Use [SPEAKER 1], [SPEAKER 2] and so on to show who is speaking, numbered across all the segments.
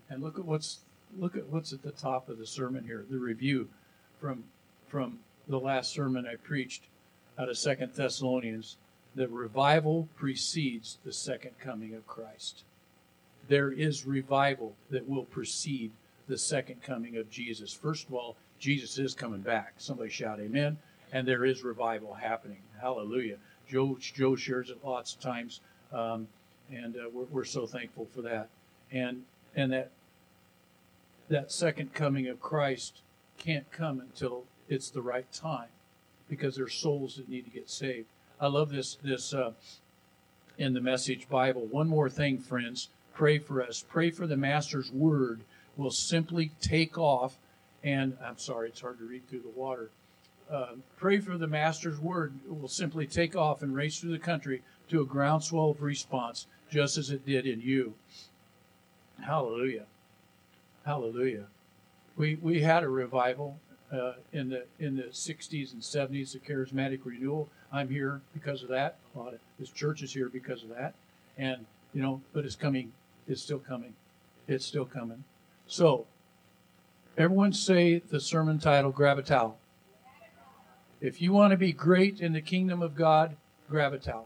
[SPEAKER 1] And look at what's at the top of the sermon here, the review from the last sermon I preached out of 2 Thessalonians. The revival precedes the second coming of Christ. There is revival that will precede the second coming of Jesus. First of all, Jesus is coming back. Somebody shout amen. And there is revival happening. Hallelujah. Joe shares it lots of times, and we're so thankful for that. And that second coming of Christ can't come until it's the right time, because there's souls that need to get saved. I love this in the Message Bible. One more thing, friends. Pray for us. Pray for the Master's word will simply take off. And I'm sorry, it's hard to read through the water. Pray for the Master's word will simply take off and race through the country to a groundswell of response, just as it did in you. Hallelujah. Hallelujah. We had a revival in the 60s and 70s, the charismatic renewal. I'm here because of that. This church is here because of that. And, but it's coming. It's still coming. It's still coming. So, everyone say the sermon title, Grab a Towel. If you want to be great in the kingdom of God, grab a towel.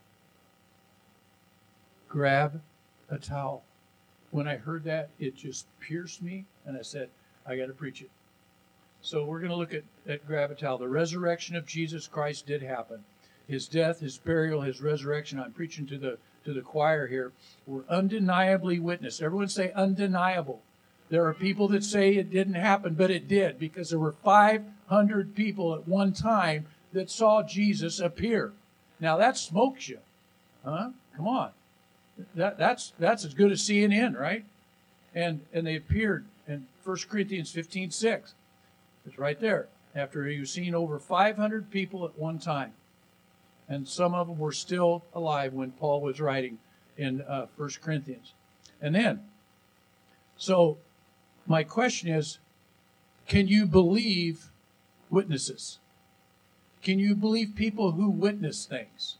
[SPEAKER 1] Grab a towel. When I heard that, it just pierced me, and I said, I got to preach it. So we're going to look at grab a towel. The resurrection of Jesus Christ did happen. His death, his burial, his resurrection. I'm preaching to the choir here. Were undeniably witnessed. Everyone say undeniable. There are people that say it didn't happen, but it did, because there were 500 people at one time that saw Jesus appear. Now that smokes you. Huh? Come on. That's as good as CNN, right? And they appeared in 1 Corinthians 15:6. It's right there. After you've seen over 500 people at one time. And some of them were still alive when Paul was writing in 1 Corinthians. And then, so my question is, can you believe witnesses? Can you believe people who witness things?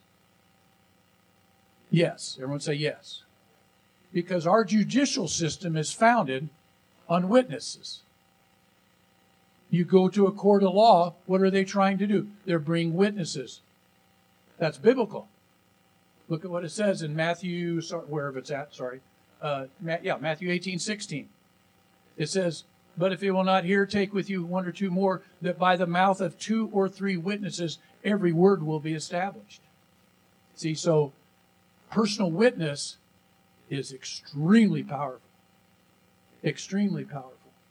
[SPEAKER 1] Yes. Everyone say yes. Because our judicial system is founded on witnesses. You go to a court of law, what are they trying to do? They're bringing witnesses. That's biblical. Look at what it says in Matthew, wherever it's at, Matthew 18:16. It says, but if you will not hear, take with you one or two more, that by the mouth of 2 or 3 witnesses, every word will be established. See, so personal witness is extremely powerful. Extremely powerful.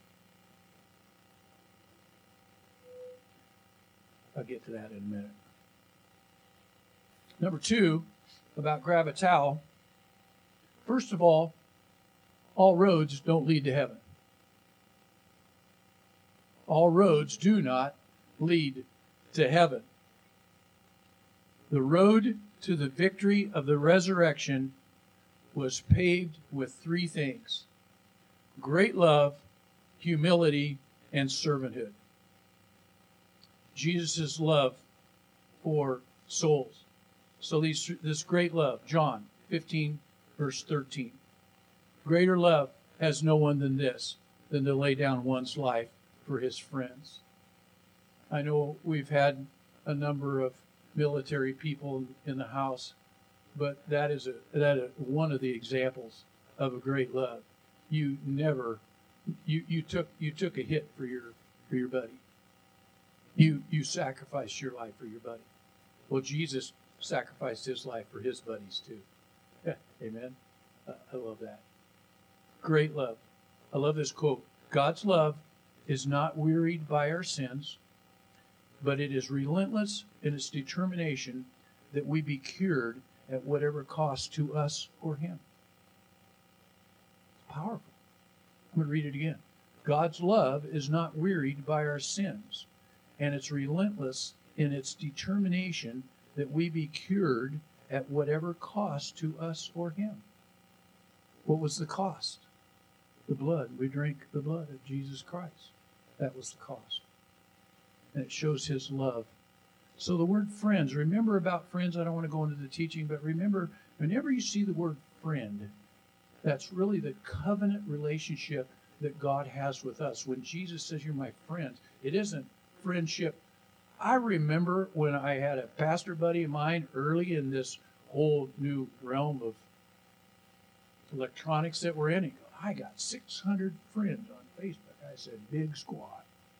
[SPEAKER 1] I'll get to that in a minute. Number 2, about grab a towel. First of all roads don't lead to heaven. All roads do not lead to heaven. The road to the victory of the resurrection was paved with 3 things: great love, humility, and servanthood. Jesus' love for souls. So this great love, John 15, verse 13. Greater love has no one than this, than to lay down one's life for his friends. I know we've had a number of military people in the house, but that is one of the examples of a great love. You took a hit for your buddy. You sacrificed your life for your buddy. Well, Jesus sacrificed his life for his buddies too. Yeah, amen. I love that. Great love. I love this quote. God's love is not wearied by our sins, but it is relentless in its determination that we be cured at whatever cost to us or him. It's powerful. I'm going to read it again. God's love is not wearied by our sins, and it's relentless in its determination that we be cured at whatever cost to us or him. What was the cost? The blood. We drank the blood of Jesus Christ. That was the cost. And it shows his love. So the word friends, remember about friends, I don't want to go into the teaching, but remember, whenever you see the word friend, That's really the covenant relationship that God has with us. When Jesus says, "You're my friends," it isn't friendship. I remember when I had a pastor buddy of mine early in this whole new realm of electronics that we're in. He goes, "I got 600 friends on Facebook." I said, "Big squad."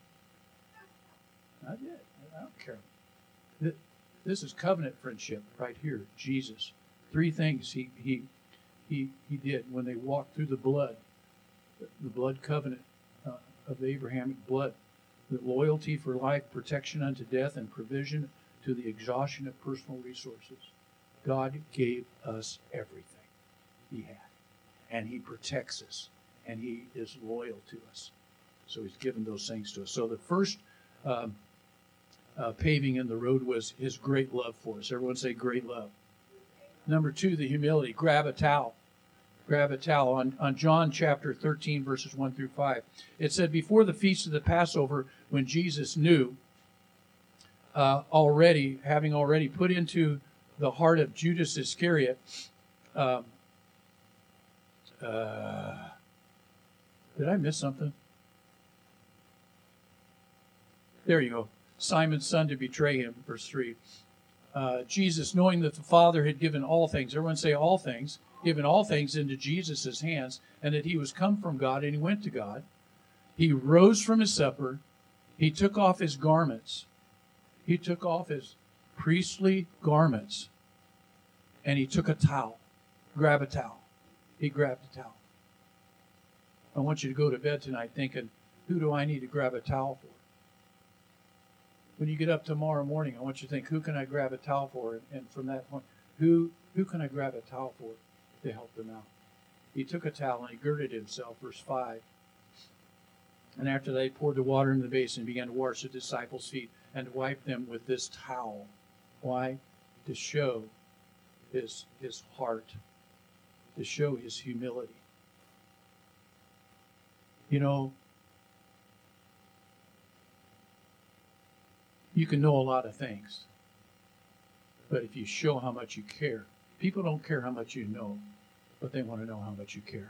[SPEAKER 1] I did. I don't care. This is covenant friendship right here. Jesus. 3 things he did when they walked through the blood covenant of the Abrahamic blood. The loyalty for life, protection unto death, and provision to the exhaustion of personal resources. God gave us everything He had. And He protects us. And He is loyal to us. So He's given those things to us. So the first paving in the road was His great love for us. Everyone say great love. Number 2, the humility. Grab a towel. Grab a towel. On John chapter 13, verses 1 through 5, it said, before the feast of the Passover, when Jesus knew, having already put into the heart of Judas Iscariot, did I miss something? There you go. Simon's son to betray him, verse 3. Jesus, knowing that the Father had given all things, everyone say all things, given all things into Jesus' hands, and that He was come from God and He went to God, He rose from His supper, He took off His garments, He took off His priestly garments, and He took a towel. Grab a towel. He grabbed a towel. I want you to go to bed tonight thinking, who do I need to grab a towel for? When you get up tomorrow morning, I want you to think, who can I grab a towel for? And from that point, who can I grab a towel for to help them out? He took a towel and He girded himself, verse 5. And after that, He poured the water in the basin and began to wash the disciples' feet and to wipe them with this towel. Why? To show his heart, to show His humility. You know, you can know a lot of things, but if you show how much you care, people don't care how much you know, but they want to know how much you care.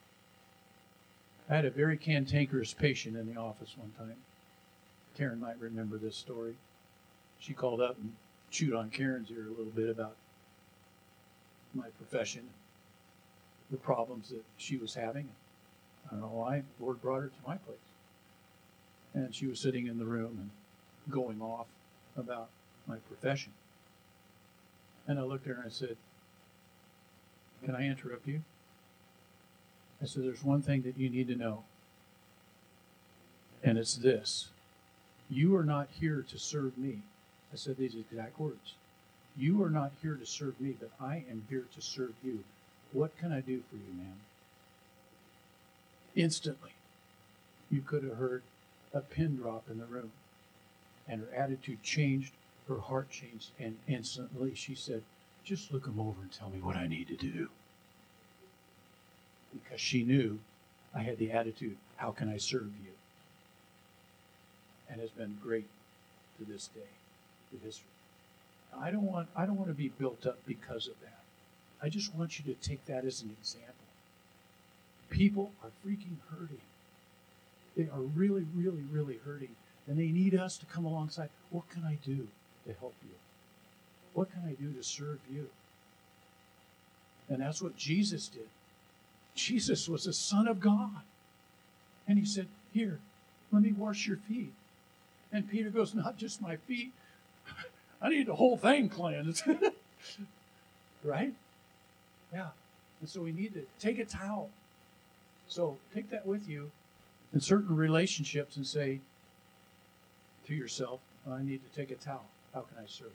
[SPEAKER 1] I had a very cantankerous patient in the office one time. Karen might remember this story. She called up and chewed on Karen's ear a little bit about my profession, the problems that she was having. I don't know why. The Lord brought her to my place. And she was sitting in the room and going off about my profession. And I looked at her and I said, "Can I interrupt you?" I said, "There's one thing that you need to know. And it's this. You are not here to serve me." I said these exact words. "You are not here to serve me, but I am here to serve you. What can I do for you, ma'am?" Instantly, you could have heard a pin drop in the room. And her attitude changed, her heart changed, and instantly she said, "Just look him over and tell me what I need to do." Because she knew I had the attitude, how can I serve you? And has been great to this day, to history. I don't want to be built up because of that. I just want you to take that as an example. People are freaking hurting. They are really, really, really hurting. And they need us to come alongside. What can I do to help you? What can I do to serve you? And that's what Jesus did. Jesus was the Son of God. And He said, "Here, let me wash your feet." And Peter goes, "Not just my feet. I need the whole thing cleansed." Right? Yeah. And so we need to take a towel. So take that with you in certain relationships and say to yourself, "I need to take a towel. How can I serve?"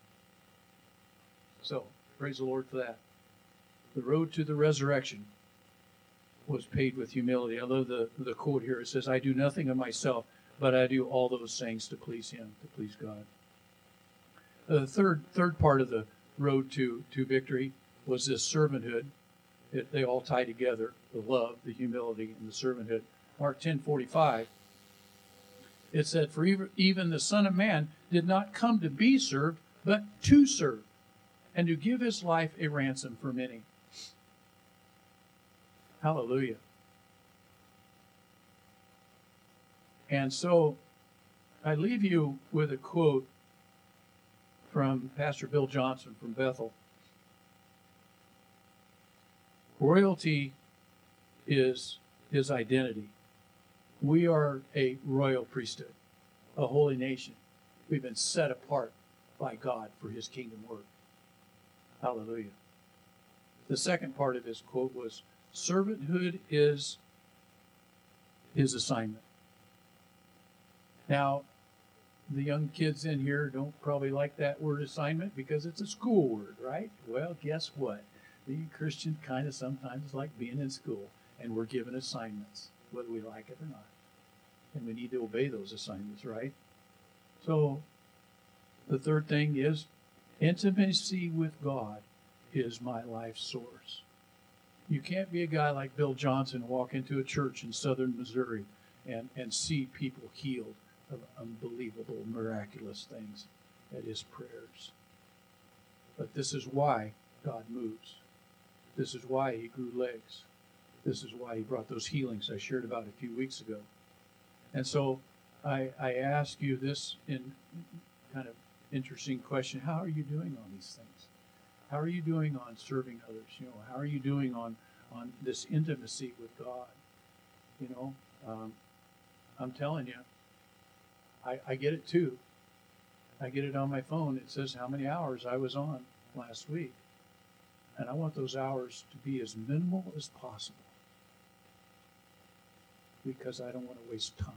[SPEAKER 1] So praise the Lord for that. The road to the resurrection was paved with humility. I love the quote here. It says, "I do nothing of myself, but I do all those things to please Him," to please God. The third part of the road to victory was this servanthood. They all tie together: the love, the humility, and the servanthood. Mark 10:45. It said, "For even the Son of Man did not come to be served, but to serve, and to give His life a ransom for many." Hallelujah. And so I leave you with a quote from Pastor Bill Johnson from Bethel. Royalty is his identity. We are a royal priesthood, a holy nation. We've been set apart by God for his kingdom work. Hallelujah. The second part of his quote was, servanthood is his assignment. Now, the young kids in here don't probably like that word assignment because it's a school word, right? Well, guess what? Being Christian kind of sometimes like being in school, and we're given assignments, whether we like it or not. And we need to obey those assignments, right? So, the third thing is intimacy with God is my life source. You can't be a guy like Bill Johnson, walk into a church in southern Missouri and see people healed of unbelievable, miraculous things at his prayers. But this is why God moves. This is why he grew legs. This is why he brought those healings I shared about a few weeks ago. And so I ask you this in kind of interesting question. How are you doing on these things? How are you doing on serving others? How are you doing on this intimacy with God? I'm telling you, I get it too. I get it on my phone. It says how many hours I was on last week. And I want those hours to be as minimal as possible because I don't want to waste time.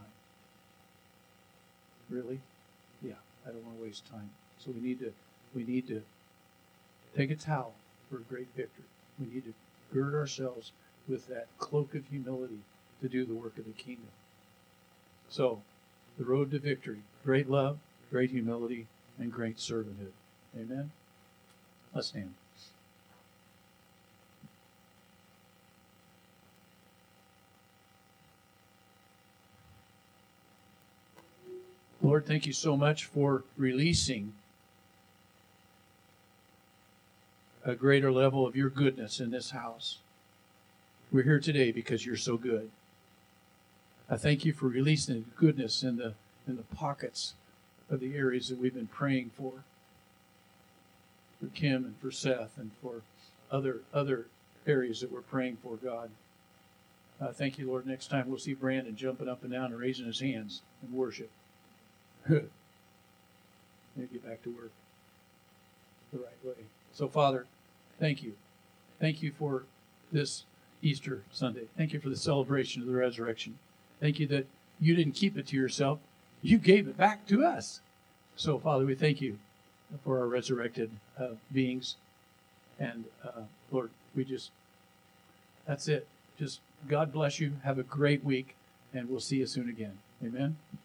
[SPEAKER 1] Really? Yeah, I don't want to waste time. So we need to take a towel for a great victory. We need to gird ourselves with that cloak of humility to do the work of the kingdom. So, the road to victory, great love, great humility, and great servanthood. Amen? Let's stand. Lord, thank you so much for releasing a greater level of your goodness in this house. We're here today because you're so good. I thank you for releasing goodness in the pockets of the areas that we've been praying for Kim and for Seth and for other areas that we're praying for, God. Thank you, Lord. Next time we'll see Brandon jumping up and down and raising his hands in worship. Good. Maybe get back to work the right way. So, Father, thank you. Thank you for this Easter Sunday. Thank you for the celebration of the resurrection. Thank you that you didn't keep it to yourself. You gave it back to us. So, Father, we thank you for our resurrected beings. And, Lord, that's it. Just God bless you. Have a great week, and we'll see you soon again. Amen.